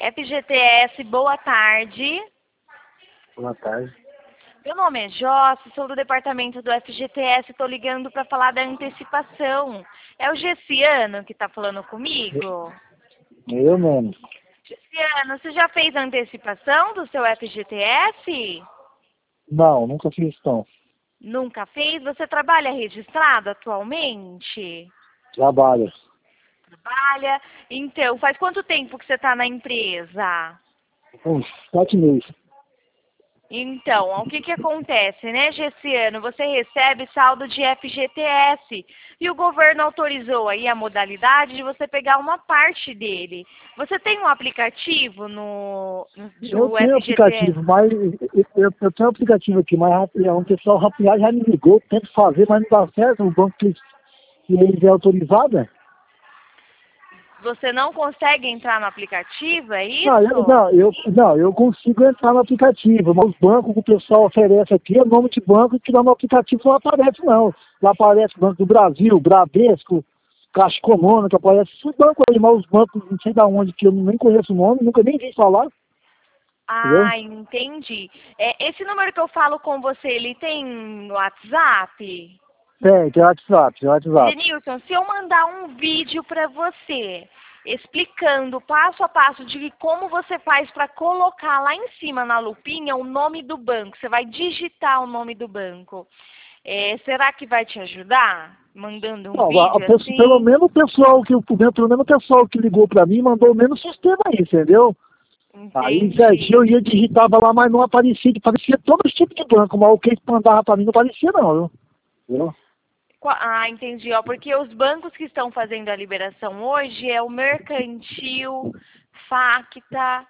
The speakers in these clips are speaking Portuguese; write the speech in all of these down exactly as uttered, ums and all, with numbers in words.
F G T S, boa tarde. Boa tarde. Meu nome é Josi, sou do departamento do F G T S, estou ligando para falar da antecipação. É o Gessiano que está falando comigo? Eu mesmo. Gessiano, você já fez a antecipação do seu F G T S? Não, nunca fiz não. Nunca fez? Você trabalha registrado atualmente? Trabalho. Trabalha. Então, faz quanto tempo que você está na empresa? Uns sete meses. Então, o que que acontece, né, Gessiano? Você recebe saldo de F G T S e o governo autorizou aí a modalidade de você pegar uma parte dele. Você tem um aplicativo no, no Eu do tenho F G T S? aplicativo, mas eu, eu, eu tenho aplicativo aqui, mas rapidão, o pessoal rapidão já me ligou, tento fazer, mas não dá certo, o banco que, que eles é autorizado, né? Você não consegue entrar no aplicativo, é Não, eu, isso? não, eu, não, eu consigo entrar no aplicativo, mas os bancos que o pessoal oferece aqui é nome de banco que lá no aplicativo não aparece não. Lá aparece Banco do Brasil, Bradesco, Caixa Econômica, aparece esses bancos aí, mas os bancos não sei de onde, que eu nem conheço o nome, nunca nem vi falar, entendeu? Ah, entendi. É, esse número que eu falo com você, ele tem WhatsApp? Tem, tem WhatsApp, tem WhatsApp. Denilson, se eu mandar um vídeo para você explicando passo a passo de como você faz para colocar lá em cima na lupinha o nome do banco, você vai digitar o nome do banco. É, será que vai te ajudar? Mandando um Não, a- a vídeo pessoa- pelo assim? menos o pessoal que, pelo menos o pessoal que ligou pra mim mandou o mesmo sistema aí, entendeu? Aí certinho eu Entendi. ia digitava lá, mas não aparecia, aparecia todo tipo de banco, mas o que eles mandavam pra mim não aparecia não, viu? Entendeu? Qua- Ah, entendi, ó, porque os bancos que estão fazendo a liberação hoje é o Mercantil, Facta,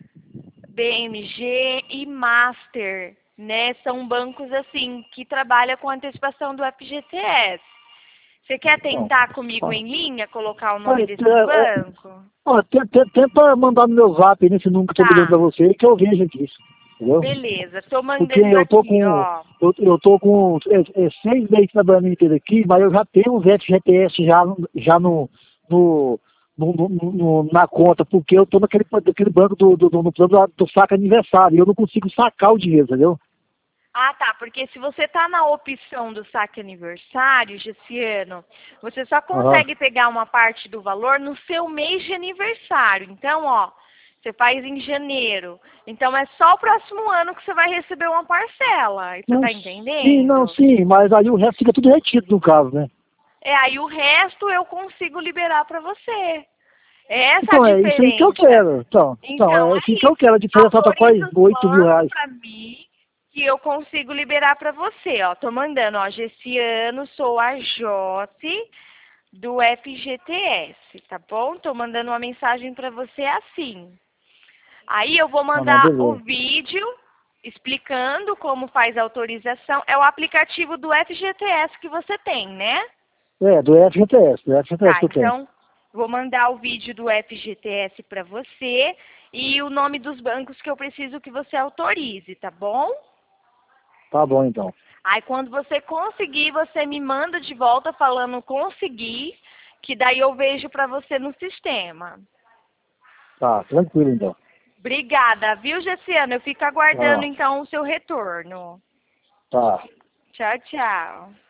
B M G e Master, né? São bancos assim que trabalham com antecipação do F G T S. Você quer Não. tentar comigo Ó, em linha, colocar o ó, nome desses é, bancos? ó, te- te- tenta mandar no meu zap nesse número que eu tô ligando pra Tá, você que eu vejo aqui, entendeu? beleza. Tô Porque mandando eu tô aqui, com, ó. eu, eu tô com é, é, seis meses trabalhando inteiro aqui, mas eu já tenho os F G T S já, no- já no, no, no, no- no- na conta, porque eu tô naquele, naquele banco do, do, do, no plano do, do saca aniversário, e eu não consigo sacar o dinheiro, entendeu? Ah, tá, porque se você tá na opção do saque aniversário, Gessiano, você só Aham. consegue pegar uma parte do valor no seu mês de aniversário. Então, ó, você faz em janeiro. Então é só o próximo ano que você vai receber uma parcela. Você Não, tá sim, não, entendendo? sim, mas aí o resto fica tudo retido no caso, né? É, aí o resto eu consigo liberar para você. É essa a Então é isso aí que eu diferença. quero. Então, então Então é é assim que eu isso. quero. A diferença tá quase Autoriza os oito mil bancos reais. para mim que eu consigo liberar para você, ó. Tô mandando, ó, Gessiano, sou a Josi do F G T S, tá bom? Tô mandando uma mensagem para você assim. Aí eu vou Ah, não, mandar o beleza. vídeo explicando como faz a autorização. É o aplicativo do F G T S que você tem, né? É, do F G T S, do F G T S Tá, que eu tenho. então vou mandar o vídeo do F G T S para você e o nome dos bancos que eu preciso que você autorize, tá bom? Tá bom então. Aí quando você conseguir, você me manda de volta falando consegui, que daí eu vejo para você no sistema. Tá, tranquilo então. Obrigada, viu, Gessiano? Eu fico aguardando Tá, então o seu retorno. tá. Tchau, tchau.